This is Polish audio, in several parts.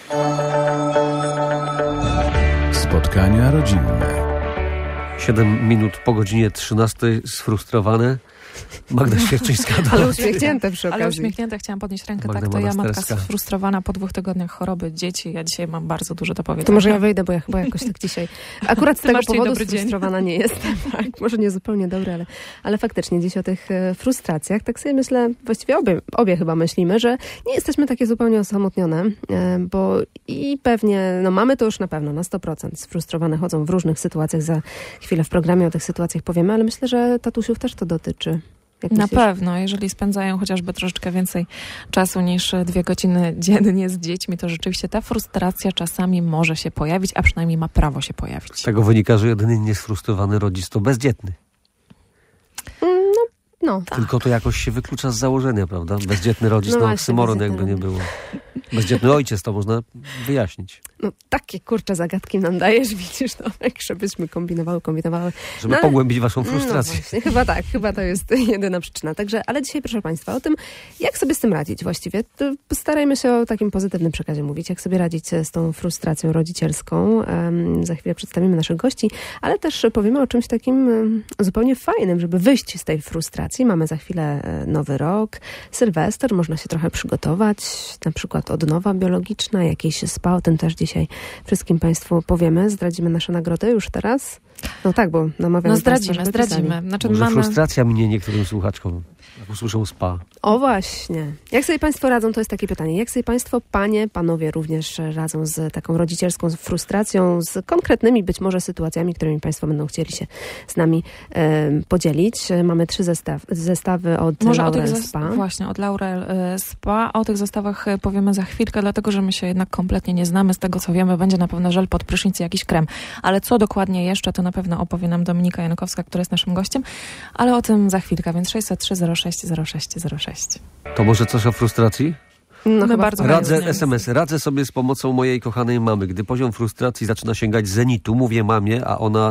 Spotkania rodzinne. 7 minut po godzinie 13, sfrustrowane. Magda Świerczyńska. Ale uśmiechnięte przy okazji. Ale uśmiechnięte, chciałam podnieść rękę. Magda Tak, to ja, matka Monasterska. sfrustrowana po 2 tygodniach choroby dzieci. Ja dzisiaj mam bardzo dużo do powiedzenia. To może ja wyjdę, bo ja chyba jakoś tak dzisiaj... Akurat z tego masz dzisiaj powodu dobry dzień. sfrustrowana nie jestem. Tak, może nie zupełnie dobry, ale faktycznie dziś o tych frustracjach, tak sobie myślę, właściwie obie chyba myślimy, że nie jesteśmy takie zupełnie osamotnione, bo i pewnie, no mamy to już na pewno, na 100%. Sfrustrowane chodzą w różnych sytuacjach. Za chwilę w programie o tych sytuacjach powiemy, ale myślę, że tatusiów też to dotyczy. Jak Na myślisz? pewno, jeżeli spędzają chociażby troszeczkę więcej czasu niż 2 godziny dziennie z dziećmi, to rzeczywiście ta frustracja czasami może się pojawić, a przynajmniej ma prawo się pojawić. Z tego wynika, że jedyny niesfrustrowany rodzic to bezdzietny. No. Tylko to jakoś się wyklucza z założenia, prawda? Bezdzietny rodzic, No no właśnie, oksymoron bezdzietny jakby nie rodzic. było. Bezdzietny ojciec, to można wyjaśnić. No takie kurcze zagadki nam dajesz, widzisz, no jak żebyśmy kombinowały. Żeby No, pogłębić waszą frustrację. No właśnie, chyba to jest jedyna przyczyna. Także, ale dzisiaj, proszę Państwa, o tym, jak sobie z tym radzić właściwie. To postarajmy się o takim pozytywnym przekazie mówić, jak sobie radzić z tą frustracją rodzicielską. Za chwilę przedstawimy naszych gości, ale też powiemy o czymś takim zupełnie fajnym, żeby wyjść z tej frustracji. Mamy za chwilę nowy rok, Sylwester, można się trochę przygotować, na przykład odnowa biologiczna, jakieś spa, o tym też dzisiaj wszystkim Państwu powiemy. Zdradzimy nasze nagrody już teraz. No tak, bo namawiamy No Państwa, żeby zdradzimy. pisali. Znaczy, Może mamy... frustracja minie niektórym słuchaczkom, jak usłyszą spa. O właśnie. Jak sobie Państwo radzą, to jest takie pytanie. Jak sobie Państwo, panie, panowie również radzą z taką rodzicielską frustracją, z konkretnymi być może sytuacjami, którymi Państwo będą chcieli się z nami podzielić. Mamy 3 zestawy od Laurel Spa. Właśnie, od Laurel Spa. O tych zestawach powiemy za chwilkę, dlatego że my się jednak kompletnie nie znamy. Z tego co wiemy, będzie na pewno żel pod prysznic i jakiś krem. Ale co dokładnie jeszcze, to na pewno opowie nam Dominika Jankowska, która jest naszym gościem. Ale o tym za chwilkę, więc 603 06 06 06. To może coś o frustracji? No, My bardzo Radzę chętnie. SMS-y. Radzę sobie z pomocą mojej kochanej mamy. Gdy poziom frustracji zaczyna sięgać zenitu, mówię mamie, a ona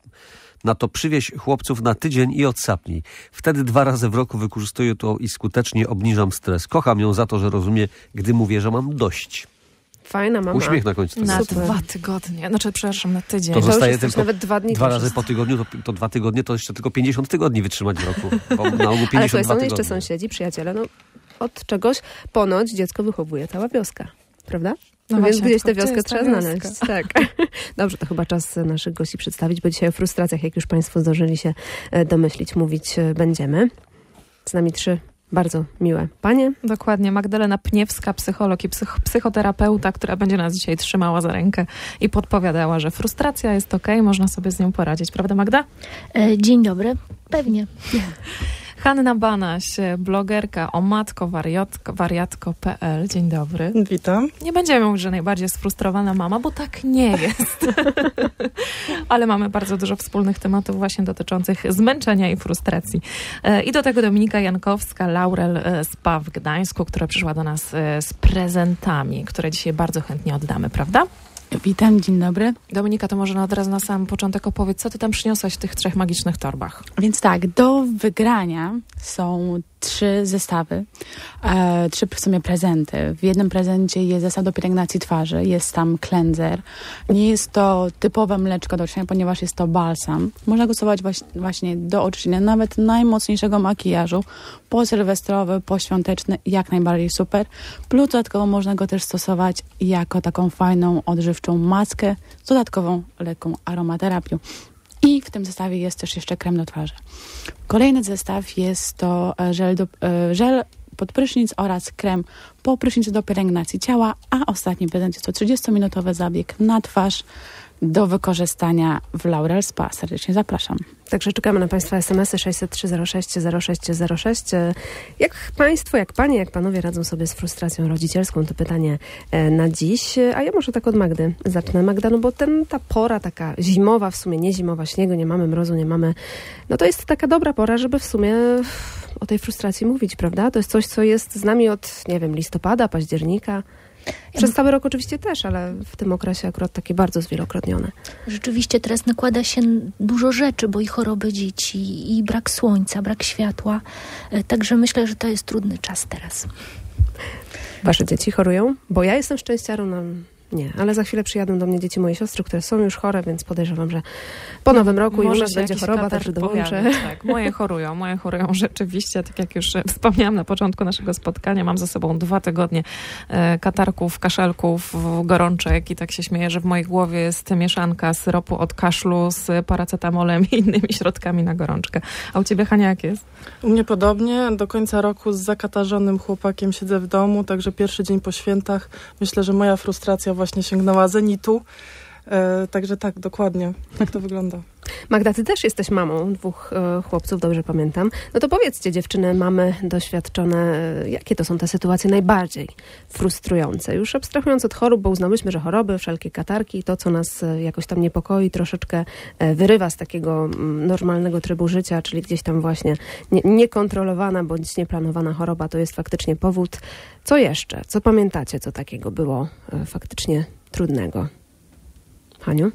na to przywieź chłopców na tydzień i odsapnij. Wtedy 2 razy w roku wykorzystuję to i skutecznie obniżam stres. Kocham ją za to, że rozumie, gdy mówię, że mam dość. Fajna mama. Uśmiech na końcu. Na Super. 2 tygodnie. Znaczy, przepraszam, na tydzień. To To już zostaje jesteś tylko nawet 2 dni. 2 to razy już po tygodniu, to 2 tygodnie to jeszcze tylko 50 tygodni wytrzymać w roku. Bo na ogół 52 Ale słuchaj, są jeszcze tygodnie. sąsiedzi, przyjaciele. No, od czegoś ponoć dziecko wychowuje cała wioska. Prawda? No Więc właśnie, gdzieś tę tylko gdzie wioskę jest ta trzeba wioska? znaleźć. Tak. Dobrze, to chyba czas naszych gości przedstawić, bo dzisiaj o frustracjach, jak już Państwo zdążyli się domyślić, mówić będziemy. Z nami 3 bardzo miłe panie. Dokładnie. Magdalena Pniewska, psycholog i psychoterapeuta, która będzie nas dzisiaj trzymała za rękę i podpowiadała, że frustracja jest okej, można sobie z nią poradzić. Prawda, Magda? Dzień dobry. Pewnie. Hanna Banaś, blogerka o wariatko.pl. Dzień dobry. Witam. Nie będziemy mówić, że najbardziej sfrustrowana mama, bo tak nie jest. Ale mamy bardzo dużo wspólnych tematów właśnie dotyczących zmęczenia i frustracji. I do tego Dominika Jankowska, Laurel Spa w Gdańsku, która przyszła do nas z prezentami, które dzisiaj bardzo chętnie oddamy, prawda? Witam, dzień dobry. Dominika, to może od razu na sam początek opowiedz, co ty tam przyniosłaś w tych 3 magicznych torbach? Więc tak, do wygrania są 3 zestawy, 3 w sumie prezenty. W jednym prezencie jest zestaw do pielęgnacji twarzy, jest tam cleanser. Nie jest to typowe mleczko do oczyszczenia, ponieważ jest to balsam. Można go stosować właśnie do oczyszczenia nawet najmocniejszego makijażu, posylwestrowy, poświąteczny, jak najbardziej super. Plus dodatkowo można go też stosować jako taką fajną, odżywczą maskę z dodatkową lekką aromaterapią. I w tym zestawie jest też jeszcze krem do twarzy. Kolejny zestaw jest to żel pod prysznic oraz krem po prysznicu do pielęgnacji ciała, a ostatni prezent jest to 30-minutowy zabieg na twarz do wykorzystania w Laurel Spa. Serdecznie zapraszam. Także czekamy na Państwa SMS-y 603 06 06 06. Jak Państwo, jak Panie, jak Panowie radzą sobie z frustracją rodzicielską? To pytanie na dziś. A ja może tak od Magdy zacznę. Magda, no bo ta pora taka zimowa, w sumie nie zimowa, śniegu nie mamy, mrozu nie mamy. No to jest taka dobra pora, żeby w sumie o tej frustracji mówić, prawda? To jest coś, co jest z nami od, nie wiem, listopada, października. Przez cały rok oczywiście też, ale w tym okresie akurat takie bardzo zwielokrotnione. Rzeczywiście teraz nakłada się dużo rzeczy, bo i choroby dzieci, i brak słońca, brak światła. Także myślę, że to jest trudny czas teraz. Wasze dzieci chorują? Bo ja jestem szczęściarą, nie, ale za chwilę przyjadą do mnie dzieci mojej siostry, które są już chore, więc podejrzewam, że po nowym roku już będzie choroba, także dołączę. Tak, moje chorują rzeczywiście, tak jak już wspomniałam na początku naszego spotkania, mam za sobą 2 tygodnie katarków, kaszelków, gorączek i tak się śmieję, że w mojej głowie jest mieszanka syropu od kaszlu z paracetamolem i innymi środkami na gorączkę. A u ciebie, Hania, jak jest? U mnie podobnie. Do końca roku z zakatarzonym chłopakiem siedzę w domu, także pierwszy dzień po świętach. Myślę, że moja frustracja właśnie sięgnęła zenitu. Także tak, dokładnie. Tak to wygląda. Magda, ty też jesteś mamą 2 chłopców, dobrze pamiętam. No to powiedzcie, dziewczyny, mamy doświadczone, jakie to są te sytuacje najbardziej frustrujące? Już abstrahując od chorób, bo uznałyśmy, że choroby, wszelkie katarki, to co nas jakoś tam niepokoi, troszeczkę wyrywa z takiego normalnego trybu życia, czyli gdzieś tam właśnie niekontrolowana bądź nieplanowana choroba, to jest faktycznie powód. Co jeszcze? Co pamiętacie, co takiego było faktycznie trudnego? Haniu?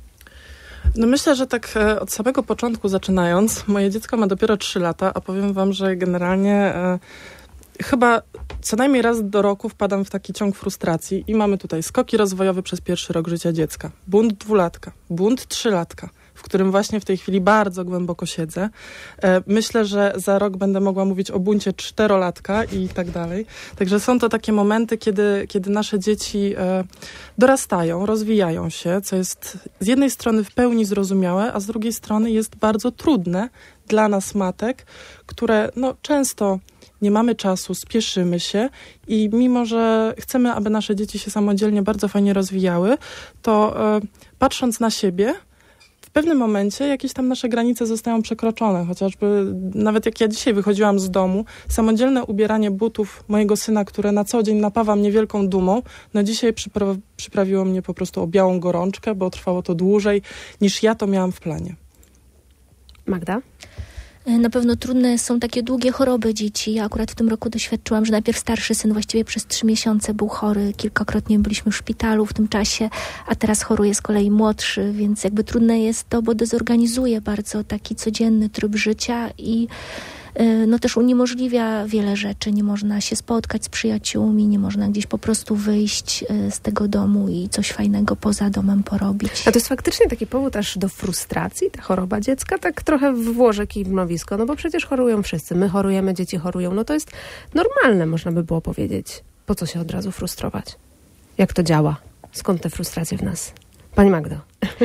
No myślę, że tak od samego początku zaczynając, moje dziecko ma dopiero 3 lata, a powiem wam, że generalnie chyba co najmniej raz do roku wpadam w taki ciąg frustracji i mamy tutaj skoki rozwojowe przez pierwszy rok życia dziecka, bunt 2-latka, bunt 3-latka, w którym właśnie w tej chwili bardzo głęboko siedzę. Myślę, że za rok będę mogła mówić o buncie 4-latka i tak dalej. Także są to takie momenty, kiedy nasze dzieci dorastają, rozwijają się, co jest z jednej strony w pełni zrozumiałe, a z drugiej strony jest bardzo trudne dla nas matek, które często nie mamy czasu, spieszymy się i mimo, że chcemy, aby nasze dzieci się samodzielnie bardzo fajnie rozwijały, to patrząc na siebie, w pewnym momencie jakieś tam nasze granice zostają przekroczone, chociażby nawet jak ja dzisiaj wychodziłam z domu, samodzielne ubieranie butów mojego syna, które na co dzień napawa mnie wielką dumą, dzisiaj przyprawiło mnie po prostu o białą gorączkę, bo trwało to dłużej niż ja to miałam w planie. Magda? Na pewno trudne są takie długie choroby dzieci. Ja akurat w tym roku doświadczyłam, że najpierw starszy syn właściwie przez 3 miesiące był chory. Kilkakrotnie byliśmy w szpitalu w tym czasie, a teraz choruje z kolei młodszy, więc jakby trudne jest to, bo dezorganizuje bardzo taki codzienny tryb życia i też uniemożliwia wiele rzeczy. Nie można się spotkać z przyjaciółmi, nie można gdzieś po prostu wyjść z tego domu i coś fajnego poza domem porobić. A to jest faktycznie taki powód aż do frustracji, ta choroba dziecka? Tak trochę włożę kij w mrowisko, bo przecież chorują wszyscy. My chorujemy, dzieci chorują. To jest normalne, można by było powiedzieć. Po co się od razu frustrować? Jak to działa? Skąd te frustracje w nas? Pani Magdo.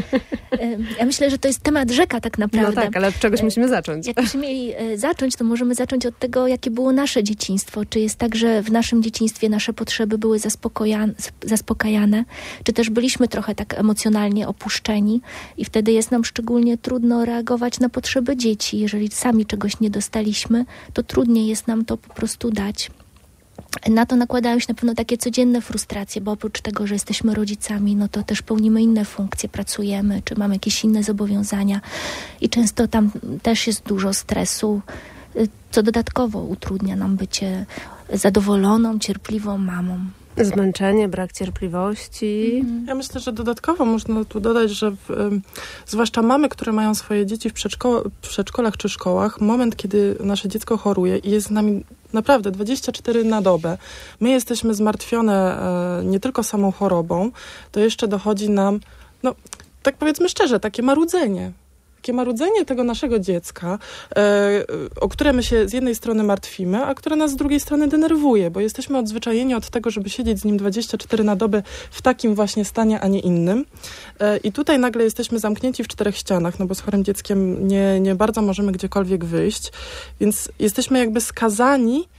Ja myślę, że to jest temat rzeka tak naprawdę. No tak, ale od czegoś musimy zacząć. Jakbyśmy mieli zacząć, to możemy zacząć od tego, jakie było nasze dzieciństwo. Czy jest tak, że w naszym dzieciństwie nasze potrzeby były zaspokajane, czy też byliśmy trochę tak emocjonalnie opuszczeni i wtedy jest nam szczególnie trudno reagować na potrzeby dzieci. Jeżeli sami czegoś nie dostaliśmy, to trudniej jest nam to po prostu dać. Na to nakładają się na pewno takie codzienne frustracje, bo oprócz tego, że jesteśmy rodzicami, to też pełnimy inne funkcje, pracujemy, czy mamy jakieś inne zobowiązania i często tam też jest dużo stresu, co dodatkowo utrudnia nam bycie zadowoloną, cierpliwą mamą. Zmęczenie, brak cierpliwości. Ja myślę, że dodatkowo można tu dodać, że zwłaszcza mamy, które mają swoje dzieci w przedszkolach czy szkołach, moment, kiedy nasze dziecko choruje i jest z nami naprawdę 24 na dobę, my jesteśmy zmartwione nie tylko samą chorobą, to jeszcze dochodzi nam, tak powiedzmy szczerze, takie marudzenie tego naszego dziecka, o które my się z jednej strony martwimy, a które nas z drugiej strony denerwuje, bo jesteśmy odzwyczajeni od tego, żeby siedzieć z nim 24 na dobę w takim właśnie stanie, a nie innym. I tutaj nagle jesteśmy zamknięci w 4 ścianach, bo z chorym dzieckiem nie bardzo możemy gdziekolwiek wyjść, więc jesteśmy jakby skazani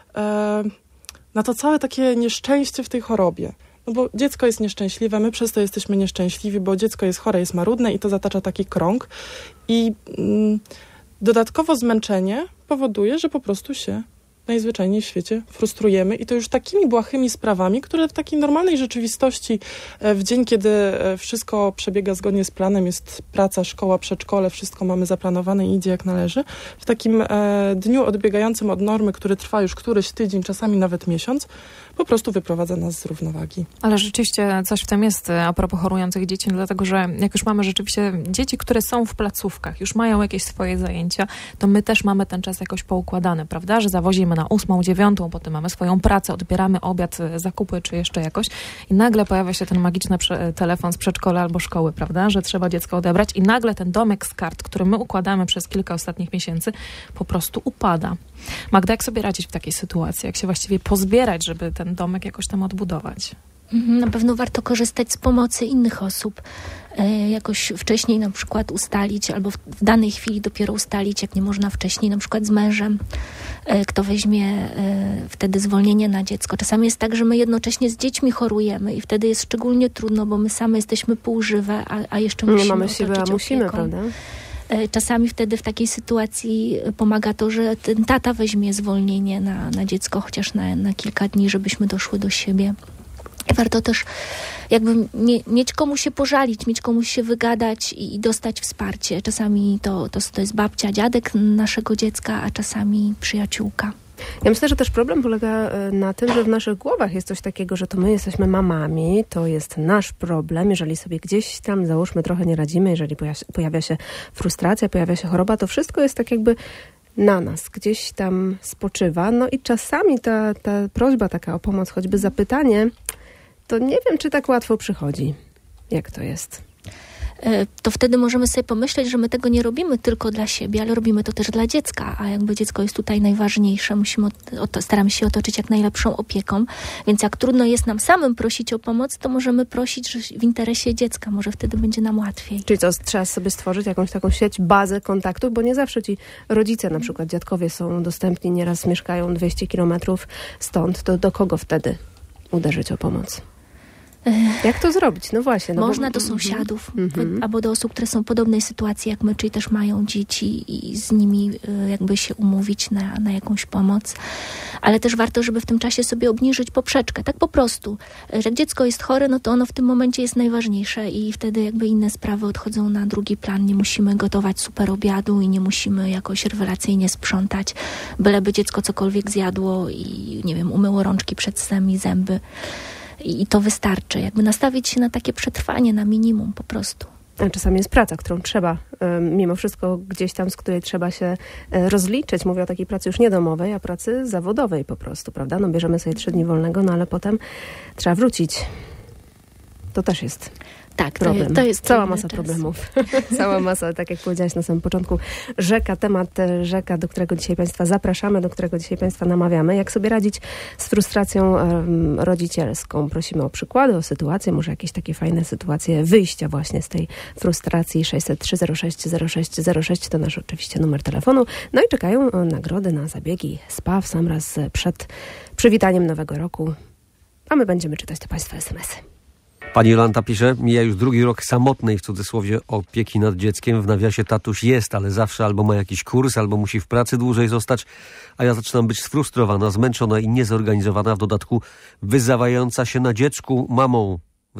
na to całe takie nieszczęście w tej chorobie. Bo dziecko jest nieszczęśliwe, my przez to jesteśmy nieszczęśliwi, bo dziecko jest chore, jest marudne i to zatacza taki krąg. I dodatkowo zmęczenie powoduje, że po prostu się najzwyczajniej w świecie frustrujemy i to już takimi błahymi sprawami, które w takiej normalnej rzeczywistości w dzień, kiedy wszystko przebiega zgodnie z planem, jest praca, szkoła, przedszkole, wszystko mamy zaplanowane i idzie jak należy, w takim dniu odbiegającym od normy, który trwa już któryś tydzień, czasami nawet miesiąc, po prostu wyprowadza nas z równowagi. Ale rzeczywiście coś w tym jest a propos chorujących dzieci, dlatego że jak już mamy rzeczywiście dzieci, które są w placówkach, już mają jakieś swoje zajęcia, to my też mamy ten czas jakoś poukładany, prawda? Że zawozimy na 8, 9, potem mamy swoją pracę, odbieramy obiad, zakupy czy jeszcze jakoś i nagle pojawia się ten magiczny telefon z przedszkola albo szkoły, prawda? Że trzeba dziecko odebrać i nagle ten domek z kart, który my układamy przez kilka ostatnich miesięcy, po prostu upada. Magda, jak sobie radzić w takiej sytuacji? Jak się właściwie pozbierać, żeby ten domek jakoś tam odbudować? Na pewno warto korzystać z pomocy innych osób. Jakoś wcześniej na przykład ustalić, albo w danej chwili dopiero ustalić, jak nie można wcześniej, na przykład z mężem, kto weźmie wtedy zwolnienie na dziecko. Czasami jest tak, że my jednocześnie z dziećmi chorujemy i wtedy jest szczególnie trudno, bo my same jesteśmy półżywe, a jeszcze musimy nie mamy siły, a musimy, opieką. prawda? Czasami wtedy w takiej sytuacji pomaga to, że ten tata weźmie zwolnienie na dziecko, chociaż na kilka dni, żebyśmy doszły do siebie. Warto też jakby mieć komu się pożalić, mieć komu się wygadać i dostać wsparcie. Czasami to jest babcia, dziadek naszego dziecka, a czasami przyjaciółka. Ja myślę, że też problem polega na tym, że w naszych głowach jest coś takiego, że to my jesteśmy mamami, to jest nasz problem. Jeżeli sobie gdzieś tam, załóżmy, trochę nie radzimy, jeżeli pojawia się frustracja, pojawia się choroba, to wszystko jest tak jakby na nas, gdzieś tam spoczywa. No i czasami ta prośba taka o pomoc, choćby zapytanie, to nie wiem, czy tak łatwo przychodzi. Jak to jest? To wtedy możemy sobie pomyśleć, że my tego nie robimy tylko dla siebie, ale robimy to też dla dziecka, a jakby dziecko jest tutaj najważniejsze, staramy się otoczyć jak najlepszą opieką, więc jak trudno jest nam samym prosić o pomoc, to możemy prosić w interesie dziecka, może wtedy będzie nam łatwiej. Czyli co, trzeba sobie stworzyć jakąś taką sieć, bazę kontaktów, bo nie zawsze ci rodzice, na przykład dziadkowie są dostępni, nieraz mieszkają 200 kilometrów stąd, to do kogo wtedy uderzyć o pomoc? Jak to zrobić? No właśnie. Można do sąsiadów albo do osób, które są w podobnej sytuacji jak my, czyli też mają dzieci i z nimi jakby się umówić na jakąś pomoc. Ale też warto, żeby w tym czasie sobie obniżyć poprzeczkę. Tak po prostu. Jak dziecko jest chore, no to ono w tym momencie jest najważniejsze i wtedy jakby inne sprawy odchodzą na drugi plan. Nie musimy gotować super obiadu i nie musimy jakoś rewelacyjnie sprzątać, byleby dziecko cokolwiek zjadło i nie wiem, umyło rączki przed snem i zęby. I to wystarczy. Jakby nastawić się na takie przetrwanie, na minimum po prostu. A czasami jest praca, którą trzeba, mimo wszystko gdzieś tam, z której trzeba się rozliczyć. Mówię o takiej pracy już nie domowej, a pracy zawodowej po prostu, prawda? No bierzemy sobie 3 dni wolnego, no ale potem trzeba wrócić. To też jest tak, problem. To jest cała masa problemów. Cała masa, tak jak powiedziałaś na samym początku. Temat rzeka, do którego dzisiaj Państwa zapraszamy, do którego dzisiaj Państwa namawiamy. Jak sobie radzić z frustracją rodzicielską? Prosimy o przykłady, o sytuacje, może jakieś takie fajne sytuacje wyjścia właśnie z tej frustracji. 603 06 06 06 to nasz oczywiście numer telefonu. No i czekają nagrody na zabiegi spa w sam raz przed przywitaniem nowego roku. A my będziemy czytać do Państwa SMS-y. Pani Jolanta pisze, mija już 2. rok samotnej, w cudzysłowie, opieki nad dzieckiem. W nawiasie tatuś jest, ale zawsze albo ma jakiś kurs, albo musi w pracy dłużej zostać, a ja zaczynam być sfrustrowana, zmęczona i niezorganizowana, w dodatku wyzywającą się na dziecku mamą.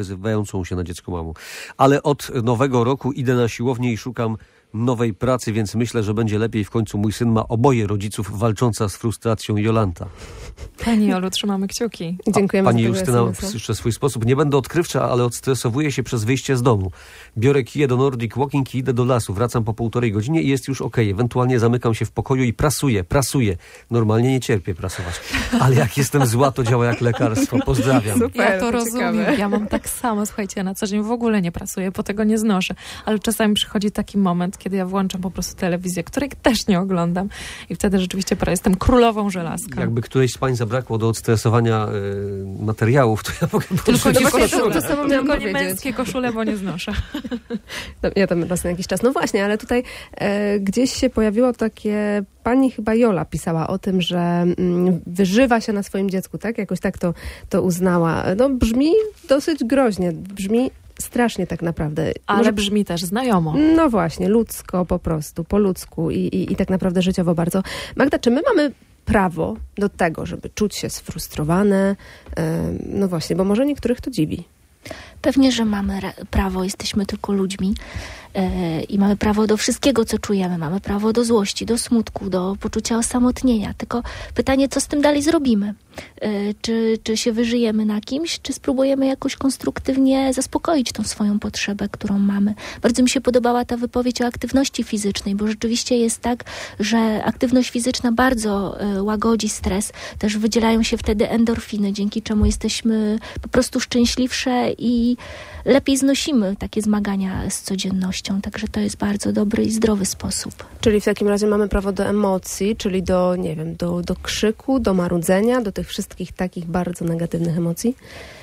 Ale od nowego roku idę na siłownię i szukam nowej pracy, więc myślę, że będzie lepiej. W końcu mój syn ma oboje rodziców, walcząca z frustracją Jolanta. Pani Jolu, trzymamy kciuki. Dziękujemy. Pani Justyna jeszcze swój sposób. Nie będę odkrywcza, ale odstresowuję się przez wyjście z domu. Biorę kije do Nordic Walking i idę do lasu. Wracam po 1,5 godziny i jest już okej. Ewentualnie zamykam się w pokoju i prasuję. Normalnie nie cierpię prasować. Ale jak jestem zła, to działa jak lekarstwo. Pozdrawiam. Super, ja to rozumiem. Ciekawe. Ja mam tak samo. Słuchajcie, ja na co dzień w ogóle nie prasuję, bo tego nie znoszę. Ale czasami przychodzi taki moment, kiedy ja włączam po prostu telewizję, której też nie oglądam. I wtedy rzeczywiście jestem królową żelazka. Jakby którejś z pań zabrakło do odstresowania materiałów, to ja mogę Tylko nie męskie koszule, bo nie znoszę. Ja tam raz na jakiś czas. No właśnie, ale tutaj gdzieś się pojawiło takie... Pani chyba Jola pisała o tym, że wyżywa się na swoim dziecku, tak? Jakoś tak to uznała. No brzmi dosyć groźnie, brzmi strasznie tak naprawdę. Ale może brzmi też znajomo. No właśnie, ludzko po prostu, po ludzku i tak naprawdę życiowo bardzo. Magda, czy my mamy prawo do tego, żeby czuć się sfrustrowane? No właśnie, bo może niektórych to dziwi. Pewnie, że mamy prawo, jesteśmy tylko ludźmi i mamy prawo do wszystkiego, co czujemy. Mamy prawo do złości, do smutku, do poczucia osamotnienia. Tylko pytanie, co z tym dalej zrobimy? Czy się wyżyjemy na kimś, czy spróbujemy jakoś konstruktywnie zaspokoić tą swoją potrzebę, którą mamy. Bardzo mi się podobała ta wypowiedź o aktywności fizycznej, bo rzeczywiście jest tak, że aktywność fizyczna bardzo łagodzi stres. Też wydzielają się wtedy endorfiny, dzięki czemu jesteśmy po prostu szczęśliwsze i lepiej znosimy takie zmagania z codziennością. Także to jest bardzo dobry i zdrowy sposób. Czyli w takim razie mamy prawo do emocji, czyli do, nie wiem, do krzyku, do marudzenia, do tych wszystkich takich bardzo negatywnych emocji.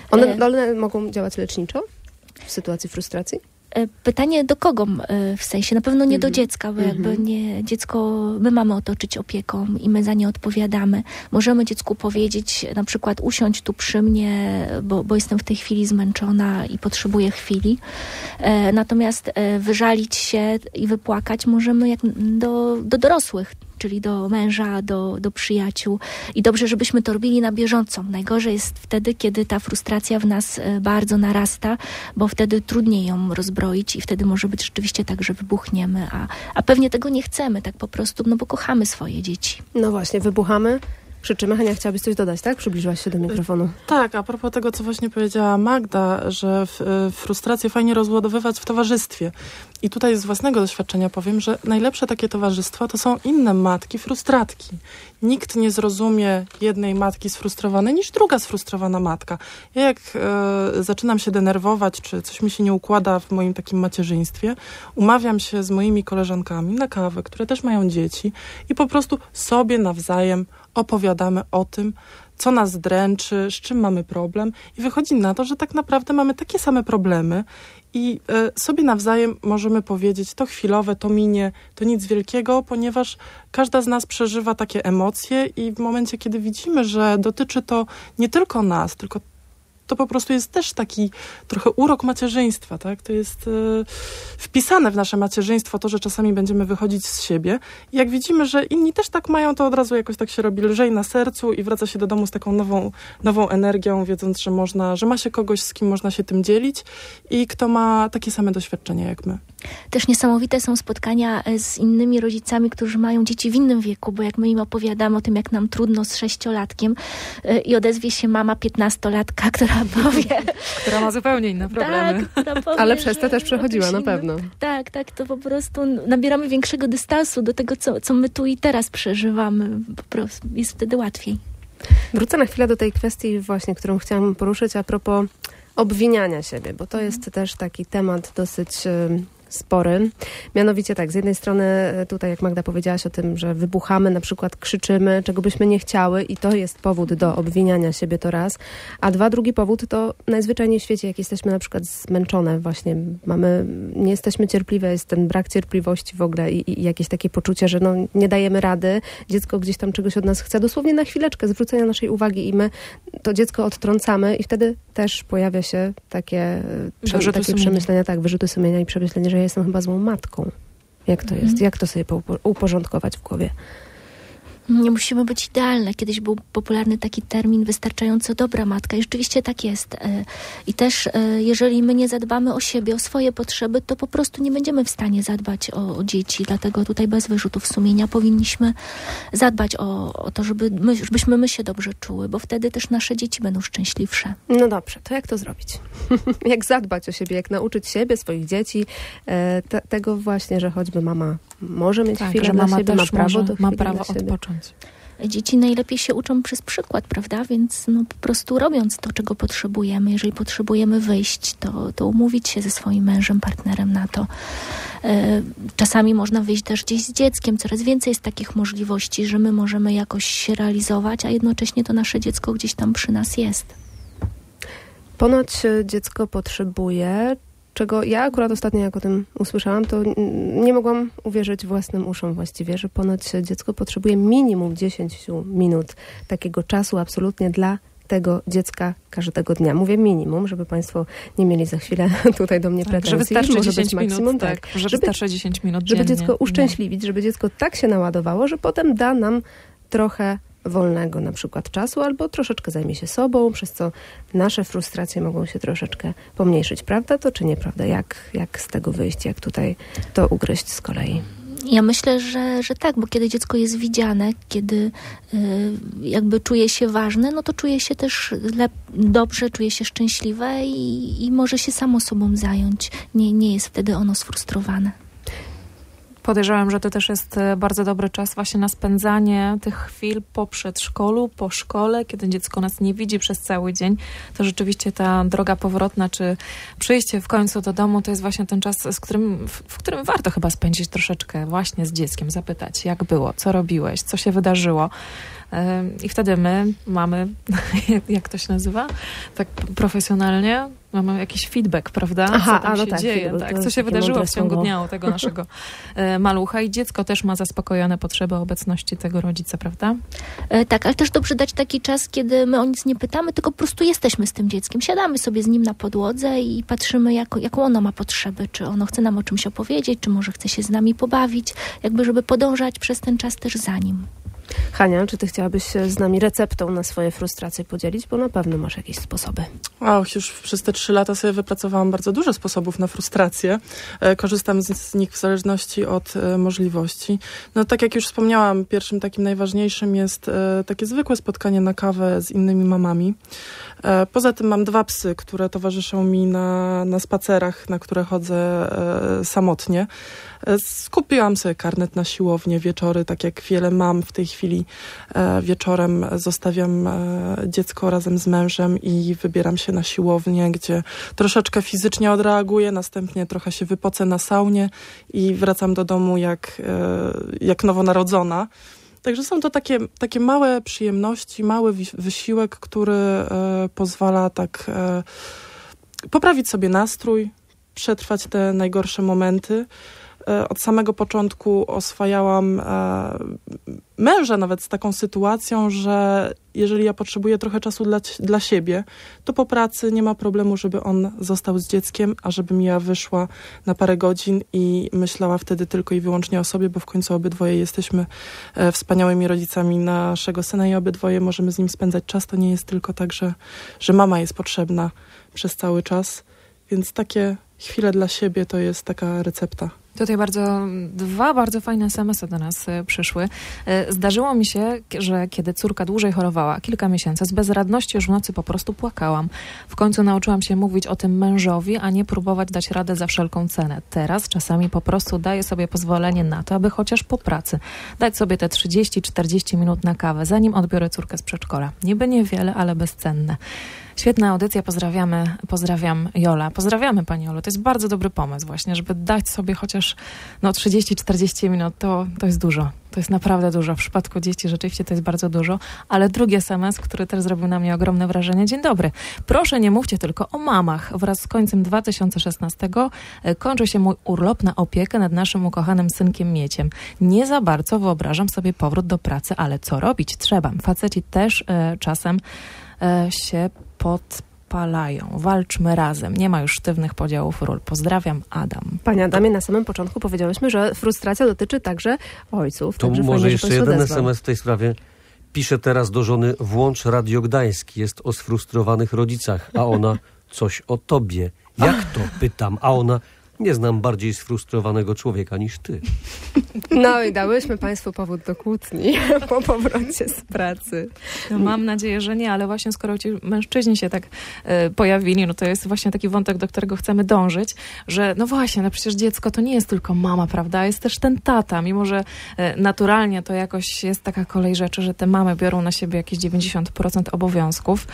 One mogą działać leczniczo w sytuacji frustracji? Pytanie do kogo w sensie? Na pewno nie do dziecka, bo jakby nie dziecko, my mamy otoczyć opieką i my za nie odpowiadamy. Możemy dziecku powiedzieć, na przykład usiądź tu przy mnie, bo jestem w tej chwili zmęczona i potrzebuję chwili. Natomiast wyżalić się i wypłakać możemy jak do dorosłych, czyli do męża, do przyjaciół. I dobrze, żebyśmy to robili na bieżąco. Najgorzej jest wtedy, kiedy ta frustracja w nas bardzo narasta, bo wtedy trudniej ją rozbroić i wtedy może być rzeczywiście tak, że wybuchniemy, a pewnie tego nie chcemy, tak po prostu, no bo kochamy swoje dzieci. No właśnie, wybuchamy. Krzyczymy. Hania, chciałabyś coś dodać, tak? Przybliżyłaś się do mikrofonu. Tak, a propos tego, co właśnie powiedziała Magda, że frustrację fajnie rozładowywać w towarzystwie. I tutaj z własnego doświadczenia powiem, że najlepsze takie towarzystwa to są inne matki frustratki. Nikt nie zrozumie jednej matki sfrustrowanej niż druga sfrustrowana matka. Ja jak zaczynam się denerwować, czy coś mi się nie układa w moim takim macierzyństwie, umawiam się z moimi koleżankami na kawę, które też mają dzieci i po prostu sobie nawzajem opowiadamy o tym, co nas dręczy, z czym mamy problem i wychodzi na to, że tak naprawdę mamy takie same problemy i sobie nawzajem możemy powiedzieć, to chwilowe, to minie, to nic wielkiego, ponieważ każda z nas przeżywa takie emocje i w momencie, kiedy widzimy, że dotyczy to nie tylko nas, tylko to po prostu jest też taki trochę urok macierzyństwa, tak? To jest wpisane w nasze macierzyństwo to, że czasami będziemy wychodzić z siebie. I jak widzimy, że inni też tak mają, to od razu jakoś tak się robi lżej na sercu i wraca się do domu z taką nową energią, wiedząc, że ma się kogoś, z kim można się tym dzielić i kto ma takie same doświadczenia jak my. Też niesamowite są spotkania z innymi rodzicami, którzy mają dzieci w innym wieku, bo jak my im opowiadamy o tym, jak nam trudno z 6-latkiem i odezwie się mama 15-latka, która powie... Która ma zupełnie inne problemy. Tak, powie, ale przez to też przechodziła, na pewno. Tak, to po prostu nabieramy większego dystansu do tego, co my tu i teraz przeżywamy. Po prostu jest wtedy łatwiej. Wrócę na chwilę do tej kwestii właśnie, którą chciałam poruszyć a propos obwiniania siebie, bo to jest też taki temat dosyć spory. Mianowicie tak, z jednej strony tutaj, jak Magda powiedziałaś o tym, że wybuchamy, na przykład krzyczymy, czego byśmy nie chciały i to jest powód do obwiniania siebie, to raz. A drugi powód to najzwyczajniej w świecie, jak jesteśmy na przykład zmęczone właśnie, nie jesteśmy cierpliwe, jest ten brak cierpliwości w ogóle i jakieś takie poczucie, że nie dajemy rady, dziecko gdzieś tam czegoś od nas chce, dosłownie na chwileczkę zwrócenia naszej uwagi i my to dziecko odtrącamy i wtedy też pojawia się takie przemyślenia, tak, wyrzuty sumienia i przemyślenie, że ja jestem chyba złą matką. Jak to jest? Jak to sobie uporządkować w głowie? Nie musimy być idealne. Kiedyś był popularny taki termin wystarczająco dobra matka i rzeczywiście tak jest. I też jeżeli my nie zadbamy o siebie, o swoje potrzeby, to po prostu nie będziemy w stanie zadbać o dzieci. Dlatego tutaj bez wyrzutów sumienia powinniśmy zadbać o to, żebyśmy my się dobrze czuły, bo wtedy też nasze dzieci będą szczęśliwsze. No dobrze, to jak to zrobić? Jak zadbać o siebie, jak nauczyć siebie, swoich dzieci tego właśnie, że choćby mama może mieć chwilę że dla mama siebie, też ma prawo odpocząć. Dzieci najlepiej się uczą przez przykład, prawda? Więc po prostu robiąc to, czego potrzebujemy. Jeżeli potrzebujemy wyjść, to umówić się ze swoim mężem, partnerem na to. Czasami można wyjść też gdzieś z dzieckiem. Coraz więcej jest takich możliwości, że my możemy jakoś się realizować, a jednocześnie to nasze dziecko gdzieś tam przy nas jest. Ponoć dziecko potrzebuje, czego ja akurat ostatnio jak o tym usłyszałam, to nie mogłam uwierzyć własnym uszom właściwie, że ponoć dziecko potrzebuje minimum 10 minut takiego czasu absolutnie dla tego dziecka każdego dnia. Mówię minimum, żeby Państwo nie mieli za chwilę tutaj do mnie pretensji. Że wystarczy może 10 być maksimum, minut, tak. Że wystarczy 10 minut żeby dziennie. dziecko uszczęśliwić, żeby dziecko tak się naładowało, że potem da nam trochę wolnego na przykład czasu, albo troszeczkę zajmie się sobą, przez co nasze frustracje mogą się troszeczkę pomniejszyć. Prawda to czy nieprawda? Jak z tego wyjść? Jak tutaj to ugryźć z kolei? Ja myślę, że tak, bo kiedy dziecko jest widziane, kiedy jakby czuje się ważne, no to czuje się też dobrze, czuje się szczęśliwe i może się samo sobą zająć. Nie jest wtedy ono sfrustrowane. Podejrzewam, że to też jest bardzo dobry czas właśnie na spędzanie tych chwil po przedszkolu, po szkole, kiedy dziecko nas nie widzi przez cały dzień. To rzeczywiście ta droga powrotna, czy przyjście w końcu do domu, to jest właśnie ten czas, w którym warto chyba spędzić troszeczkę właśnie z dzieckiem, zapytać, jak było, co robiłeś, co się wydarzyło. I wtedy my mamy, jak to się nazywa, tak profesjonalnie, mamy jakiś feedback, prawda? Aha, co tam się tak, dzieje, co się wydarzyło w ciągu dnia u tego naszego malucha. I dziecko też ma zaspokojone potrzeby obecności tego rodzica, prawda? Tak, ale też dobrze dać taki czas, kiedy my o nic nie pytamy, tylko po prostu jesteśmy z tym dzieckiem. Siadamy sobie z nim na podłodze i patrzymy, jaką ono ma potrzeby. Czy ono chce nam o czymś opowiedzieć, czy może chce się z nami pobawić. Jakby, żeby podążać przez ten czas też za nim. Hania, czy ty chciałabyś się z nami receptą na swoje frustracje podzielić? Bo na pewno masz jakieś sposoby. Już przez te 3 lata sobie wypracowałam bardzo dużo sposobów na frustrację. Korzystam z nich w zależności od możliwości. No tak jak już wspomniałam, pierwszym takim najważniejszym jest takie zwykłe spotkanie na kawę z innymi mamami. Poza tym mam 2 psy, które towarzyszą mi na spacerach, na które chodzę samotnie. Skupiłam sobie karnet na siłownię, wieczory, tak jak wiele mam w tej chwili. Wieczorem zostawiam dziecko razem z mężem i wybieram się na siłownię, gdzie troszeczkę fizycznie odreaguję, następnie trochę się wypocę na saunie i wracam do domu jak nowonarodzona. Także są to takie małe przyjemności, mały wysiłek, który pozwala tak poprawić sobie nastrój, przetrwać te najgorsze momenty. Od samego początku oswajałam męża nawet z taką sytuacją, że jeżeli ja potrzebuję trochę czasu dla siebie, to po pracy nie ma problemu, żeby on został z dzieckiem, a żebym ja wyszła na parę godzin i myślała wtedy tylko i wyłącznie o sobie, bo w końcu obydwoje jesteśmy wspaniałymi rodzicami naszego syna i obydwoje możemy z nim spędzać czas. To nie jest tylko tak, że mama jest potrzebna przez cały czas, więc takie chwile dla siebie to jest taka recepta. Tutaj 2 bardzo fajne SMS-y do nas przyszły. Zdarzyło mi się, że kiedy córka dłużej chorowała, kilka miesięcy, z bezradności już w nocy po prostu płakałam. W końcu nauczyłam się mówić o tym mężowi, a nie próbować dać radę za wszelką cenę. Teraz czasami po prostu daję sobie pozwolenie na to, aby chociaż po pracy dać sobie te 30-40 minut na kawę, zanim odbiorę córkę z przedszkola. Niby niewiele, ale bezcenne. Świetna audycja, pozdrawiam Jola. Pozdrawiamy Pani Jolu. To jest bardzo dobry pomysł właśnie, żeby dać sobie chociaż 30-40 minut. To jest dużo. To jest naprawdę dużo. W przypadku dzieci rzeczywiście to jest bardzo dużo. Ale drugi SMS, który też zrobił na mnie ogromne wrażenie. Dzień dobry. Proszę nie mówcie tylko o mamach. Wraz z końcem 2016 kończy się mój urlop na opiekę nad naszym ukochanym synkiem Mieciem. Nie za bardzo wyobrażam sobie powrót do pracy, ale co robić? Trzeba. Faceci też czasem się podpalają. Walczmy razem. Nie ma już sztywnych podziałów ról. Pozdrawiam, Adam. Panie Adamie, na samym początku powiedziałyśmy, że frustracja dotyczy także ojców. To także może fajnie, jeszcze jeden SMS w tej sprawie. Piszę teraz do żony: włącz Radio Gdańsk. Jest o sfrustrowanych rodzicach. A ona: coś o tobie. Jak to? Pytam. A ona: nie znam bardziej sfrustrowanego człowieka niż ty. No i dałyśmy Państwu powód do kłótni po powrocie z pracy. No, mam nadzieję, że nie, ale właśnie skoro ci mężczyźni się tak pojawili, no to jest właśnie taki wątek, do którego chcemy dążyć, że no właśnie, no przecież dziecko to nie jest tylko mama, prawda? Jest też ten tata, mimo że naturalnie to jakoś jest taka kolej rzeczy, że te mamy biorą na siebie jakieś 90% obowiązków.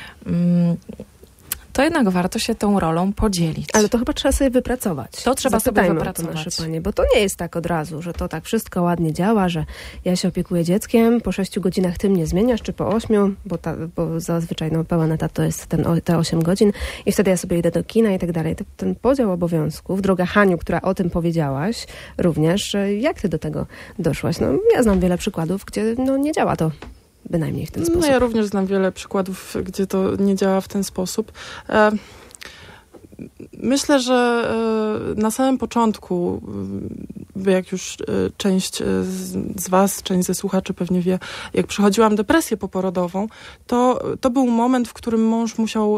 To jednak warto się tą rolą podzielić. Ale to chyba trzeba sobie wypracować. To trzeba sobie wypracować. Nasze panie, bo to nie jest tak od razu, że to tak wszystko ładnie działa, że ja się opiekuję dzieckiem, po 6 godzinach ty mnie zmieniasz, czy po 8, bo zazwyczaj pełen etat to jest te 8 godzin i wtedy ja sobie idę do kina i tak dalej. Ten podział obowiązków, droga Haniu, która o tym powiedziałaś również, jak ty do tego doszłaś? No, ja znam wiele przykładów, gdzie nie działa to bynajmniej w ten sposób. No ja również znam wiele przykładów, gdzie to nie działa w ten sposób. Myślę, że na samym początku jak już część z was, część ze słuchaczy pewnie wie, jak przechodziłam depresję poporodową, to był moment, w którym mąż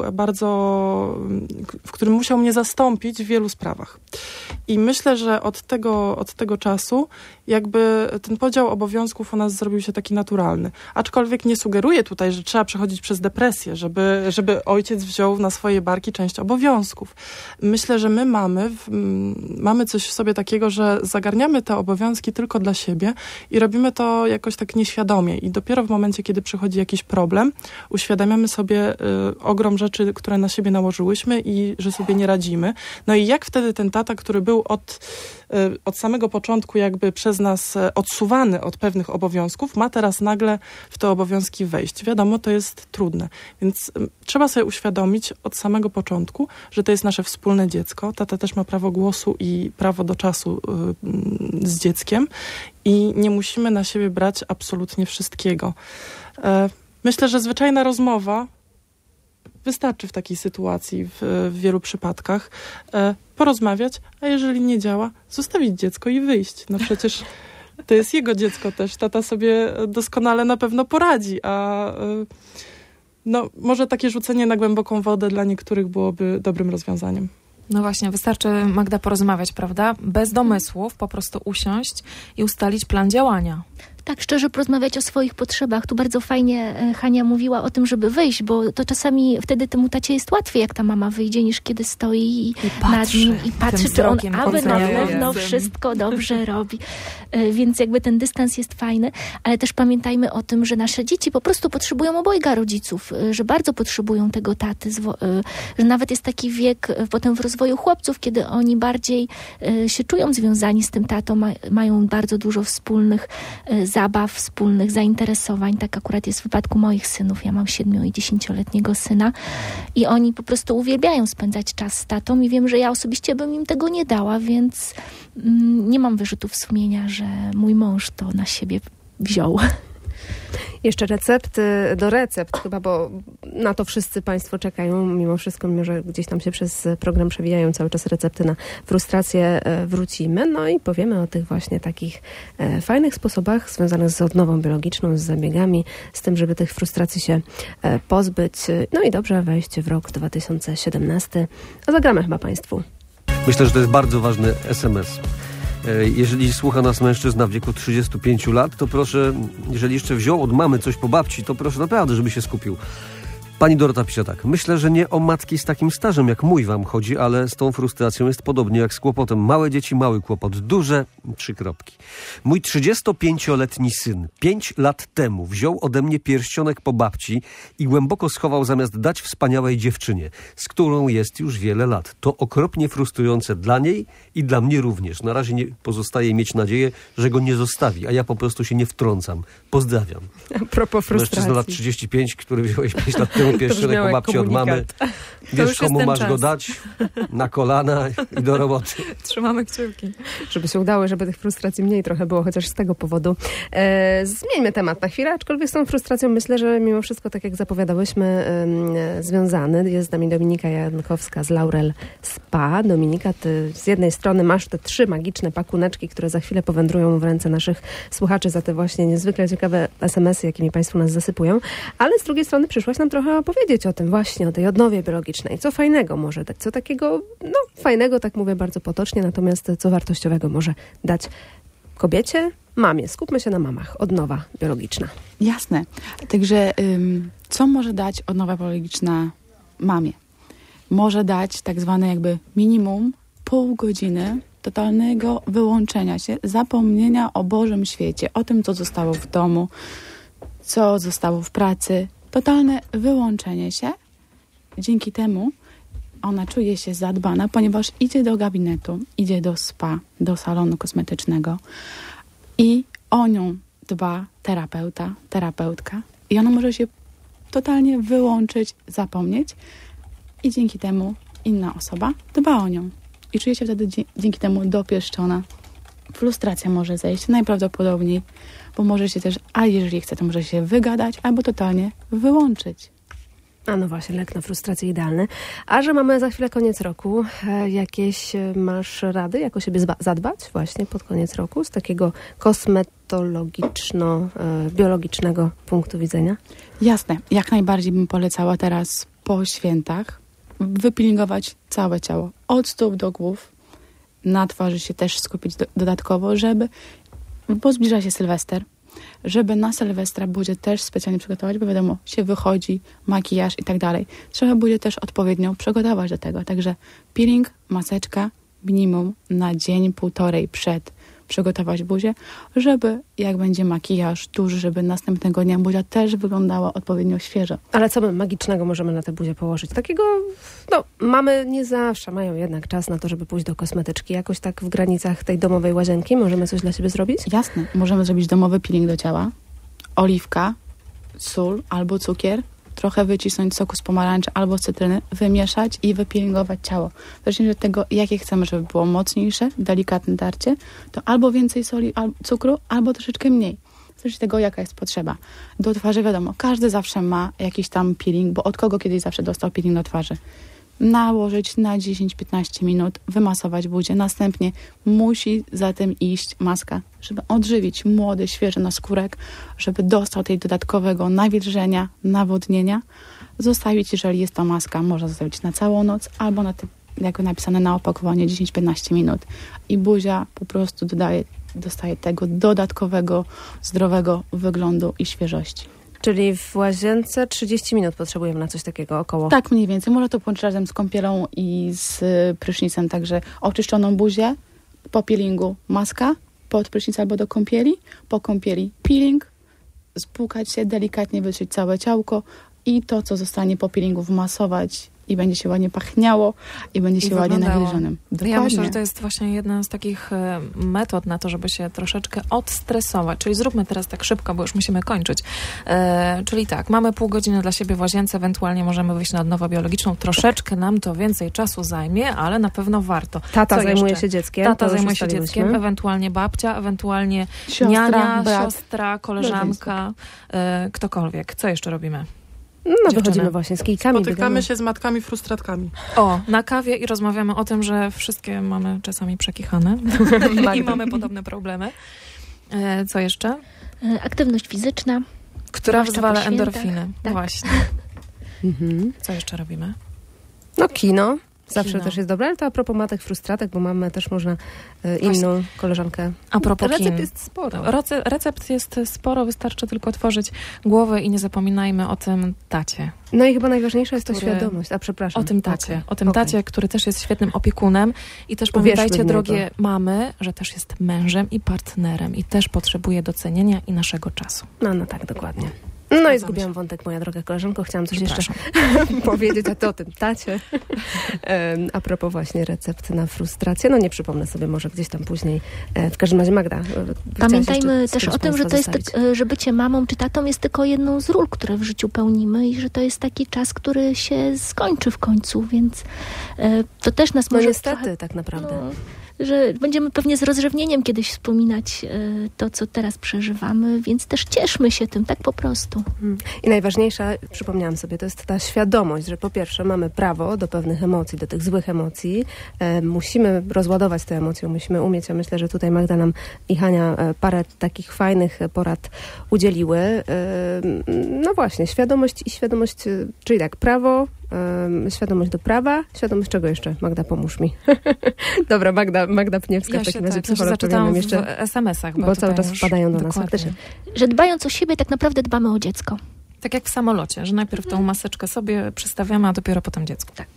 w którym musiał mnie zastąpić w wielu sprawach. I myślę, że od tego czasu jakby ten podział obowiązków u nas zrobił się taki naturalny. Aczkolwiek nie sugeruję tutaj, że trzeba przechodzić przez depresję, żeby ojciec wziął na swoje barki część obowiązków. Myślę, że my mamy coś w sobie takiego, że zagarniamy te obowiązki tylko dla siebie i robimy to jakoś tak nieświadomie. I dopiero w momencie, kiedy przychodzi jakiś problem, uświadamiamy sobie ogrom rzeczy, które na siebie nałożyłyśmy i że sobie nie radzimy. No i jak wtedy ten tata, który był od samego początku jakby przez nas odsuwany od pewnych obowiązków, ma teraz nagle w te obowiązki wejść. Wiadomo, to jest trudne. Więc trzeba sobie uświadomić od samego początku, że to jest nasze wspólne dziecko. Tata też ma prawo głosu i prawo do czasu z dzieckiem i nie musimy na siebie brać absolutnie wszystkiego. Myślę, że zwyczajna rozmowa wystarczy w takiej sytuacji w wielu przypadkach. Porozmawiać, a jeżeli nie działa, zostawić dziecko i wyjść. No przecież to jest jego dziecko też. Tata sobie doskonale na pewno poradzi, a no, może takie rzucenie na głęboką wodę dla niektórych byłoby dobrym rozwiązaniem. No właśnie, wystarczy, Magda, porozmawiać, prawda? Bez domysłów, po prostu usiąść i ustalić plan działania. Tak, szczerze porozmawiać o swoich potrzebach. Tu bardzo fajnie Hania mówiła o tym, żeby wyjść, bo to czasami wtedy temu tacie jest łatwiej, jak ta mama wyjdzie, niż kiedy stoi nad nim i patrzy, czy on aby na pewno wszystko dobrze robi. Więc jakby ten dystans jest fajny, ale też pamiętajmy o tym, że nasze dzieci po prostu potrzebują obojga rodziców, że bardzo potrzebują tego taty, że nawet jest taki wiek potem w rozwoju chłopców, kiedy oni bardziej się czują związani z tym tatą, mają bardzo dużo wspólnych zabaw, wspólnych zainteresowań. Tak akurat jest w wypadku moich synów. Ja mam 7- i 10-letniego syna i oni po prostu uwielbiają spędzać czas z tatą i wiem, że ja osobiście bym im tego nie dała, więc nie mam wyrzutów sumienia, że mój mąż to na siebie wziął. Jeszcze do recept chyba, bo na to wszyscy Państwo czekają, mimo wszystko, mimo że gdzieś tam się przez program przewijają cały czas recepty na frustrację, wrócimy. No i powiemy o tych właśnie takich fajnych sposobach związanych z odnową biologiczną, z zabiegami, z tym, żeby tych frustracji się pozbyć. No i dobrze wejść w rok 2017. A zagramy chyba Państwu. Myślę, że to jest bardzo ważny SMS. Jeżeli słucha nas mężczyzna w wieku 35 lat, to proszę, jeżeli jeszcze wziął od mamy coś po babci, to proszę naprawdę, żeby się skupił. Pani Dorota pisze tak. Myślę, że nie o matki z takim stażem jak mój wam chodzi, ale z tą frustracją jest podobnie jak z kłopotem. Małe dzieci, mały kłopot. Duże 3 kropki. Mój 35-letni syn 5 lat temu wziął ode mnie pierścionek po babci i głęboko schował zamiast dać wspaniałej dziewczynie, z którą jest już wiele lat. To okropnie frustrujące dla niej i dla mnie również. Na razie nie pozostaje mieć nadzieję, że go nie zostawi, a ja po prostu się nie wtrącam. Pozdrawiam. A propos frustracji. Mężczyzna lat 35, który wziąłeś 5 lat temu pierścionek po babci od mamy. Wiesz, komu masz go dać? Na kolana i do roboty. Trzymamy kciuki. Żeby się udało, żeby tych frustracji mniej trochę było, chociaż z tego powodu. Zmieńmy temat na chwilę, aczkolwiek z tą frustracją myślę, że mimo wszystko, tak jak zapowiadałyśmy, związany. Jest z nami Dominika Jankowska z Laurel Spa. Dominika, ty z jednej strony masz te 3 magiczne pakuneczki, które za chwilę powędrują w ręce naszych słuchaczy za te właśnie niezwykle ciekawe SMS-y, jakimi Państwo nas zasypują, ale z drugiej strony przyszłaś nam trochę opowiedzieć o tym właśnie, o tej odnowie biologicznej. Co fajnego może dać, co takiego, no fajnego, tak mówię bardzo potocznie, natomiast co wartościowego może dać kobiecie, mamie. Skupmy się na mamach. Odnowa biologiczna. Jasne. Także co może dać odnowa biologiczna mamie? Może dać tak zwane jakby minimum pół godziny totalnego wyłączenia się, zapomnienia o Bożym świecie, o tym, co zostało w domu, co zostało w pracy. Totalne wyłączenie się. Dzięki temu ona czuje się zadbana, ponieważ idzie do gabinetu, idzie do spa, do salonu kosmetycznego i o nią dba terapeutka i ona może się totalnie wyłączyć, zapomnieć i dzięki temu inna osoba dba o nią i czuje się wtedy dzięki temu dopieszczona. Frustracja może zejść najprawdopodobniej, bo może się też, a jeżeli chce, to może się wygadać albo totalnie wyłączyć. A no właśnie, lek na frustrację idealny. A że mamy za chwilę koniec roku, jakieś masz rady, jak o siebie zadbać właśnie pod koniec roku z takiego kosmetologiczno-biologicznego punktu widzenia? Jasne, jak najbardziej bym polecała teraz po świętach wypielęgnować całe ciało, od stóp do głów. Na twarzy się też skupić dodatkowo, bo zbliża się Sylwester, żeby na Sylwestra buzię też specjalnie przygotować, bo wiadomo, się wychodzi, makijaż i tak dalej. Trzeba buzię też odpowiednio przygotować do tego. Także peeling, maseczka minimum na dzień, półtorej przed przygotować buzię, żeby jak będzie makijaż duży, żeby następnego dnia buzia też wyglądała odpowiednio świeżo. Ale co my magicznego możemy na tę buzię położyć? Takiego, mamy nie zawsze mają jednak czas na to, żeby pójść do kosmetyczki. Jakoś tak w granicach tej domowej łazienki możemy coś dla siebie zrobić? Jasne. Możemy zrobić domowy peeling do ciała. Oliwka, sól albo cukier, trochę wycisnąć soku z pomarańczy albo z cytryny, wymieszać i wypielęgnować ciało. Zależnie od tego, jakie chcemy, żeby było mocniejsze, delikatne tarcie, to albo więcej soli, cukru, albo troszeczkę mniej. Zależy od tego, jaka jest potrzeba. Do twarzy wiadomo, każdy zawsze ma jakiś tam peeling, bo od kogo kiedyś zawsze dostał peeling do twarzy. Nałożyć na 10-15 minut, wymasować buzię. Następnie musi za tym iść maska, żeby odżywić młody, świeży naskórek, żeby dostał tej dodatkowego nawilżenia, nawodnienia. Zostawić, jeżeli jest to maska, można zostawić na całą noc albo na tym, jak napisane na opakowaniu, 10-15 minut. I buzia po prostu dostaje tego dodatkowego, zdrowego wyglądu i świeżości. Czyli w łazience 30 minut potrzebujemy na coś takiego około. Tak, mniej więcej. Można to połączyć razem z kąpielą i z prysznicem. Także oczyszczoną buzię, po peelingu maska, pod prysznic albo do kąpieli, po kąpieli peeling, spłukać się, delikatnie wytrzeć całe ciałko i to, co zostanie po peelingu, wmasować i będzie się ładnie pachniało i będzie się ładnie nawilżonym. Ja myślę, że to jest właśnie jedna z takich metod na to, żeby się troszeczkę odstresować. Czyli zróbmy teraz tak szybko, bo już musimy kończyć. Czyli tak, mamy pół godziny dla siebie w łazience, ewentualnie możemy wyjść na odnowę biologiczną. Troszeczkę nam to więcej czasu zajmie, ale na pewno warto. Tata zajmuje się dzieckiem. Tata zajmuje się dzieckiem, ewentualnie babcia, ewentualnie niania, siostra, koleżanka, ktokolwiek. Co jeszcze robimy? Wychodzimy właśnie z kijkami. Spotykamy się z matkami frustratkami. Na kawie i rozmawiamy o tym, że wszystkie mamy czasami przekichane i mamy podobne problemy. Co jeszcze? Aktywność fizyczna. Która wyzwala endorfiny. Tak. Właśnie. Co jeszcze robimy? Kino. Zawsze też jest dobre, ale to a propos matek frustratek, bo mamy też można inną koleżankę. A propos recept jest sporo. Recept jest sporo, wystarczy tylko otworzyć głowę i nie zapominajmy o tym tacie. No i chyba najważniejsza jest to świadomość. O tym tacie. O tym tacie, który też jest świetnym opiekunem. I też pamiętajcie, drogie mamy, że też jest mężem i partnerem i też potrzebuje docenienia i naszego czasu. No tak, dokładnie. No i zgubiłam wątek, moja droga koleżanko. Chciałam coś jeszcze powiedzieć, a to o tym tacie. A propos właśnie recept na frustrację. Nie przypomnę sobie, może gdzieś tam później. W każdym razie Magda. Pamiętajmy też o tym, że to jest że bycie mamą czy tatą jest tylko jedną z ról, które w życiu pełnimy i że to jest taki czas, który się skończy w końcu, więc to też nas może niestety trochę, tak naprawdę. Że będziemy pewnie z rozrzewnieniem kiedyś wspominać to, co teraz przeżywamy, więc też cieszmy się tym, tak po prostu. I najważniejsza, przypomniałam sobie, to jest ta świadomość, że po pierwsze mamy prawo do pewnych emocji, do tych złych emocji. Musimy rozładować te emocje, musimy umieć. Ja myślę, że tutaj Magda nam i Hania parę takich fajnych porad udzieliły. No właśnie, świadomość, czyli tak, prawo, świadomość do prawa, świadomość czego jeszcze? Magda, pomóż mi. Dobra, Magda Pniewska, w takim razie psycholog, zaczytałam jeszcze w SMS-ach. Bo cały czas wpadają do nas faktycznie. Że dbając o siebie, tak naprawdę dbamy o dziecko. Tak jak w samolocie, że najpierw tą maseczkę sobie przystawiamy, a dopiero potem dziecku. Tak.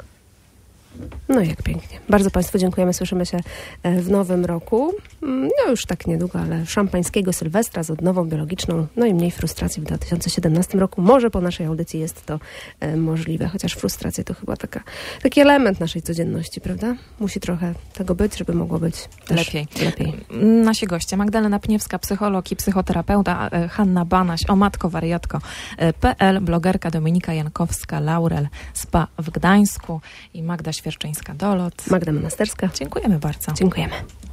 No jak pięknie. Bardzo Państwu dziękujemy. Słyszymy się w nowym roku. No już tak niedługo, ale szampańskiego Sylwestra z odnową biologiczną. No i mniej frustracji w 2017 roku. Może po naszej audycji jest to możliwe. Chociaż frustracja to chyba taki element naszej codzienności, prawda? Musi trochę tego być, żeby mogło być też lepiej. Nasi goście: Magdalena Pniewska, psycholog i psychoterapeuta, Hanna Banaś, omatkowariatko.pl, blogerka Dominika Jankowska, Laurel Spa w Gdańsku i Magda Świerczyńska-Dolot. Magda Monasterska. Dziękujemy bardzo. Dziękujemy.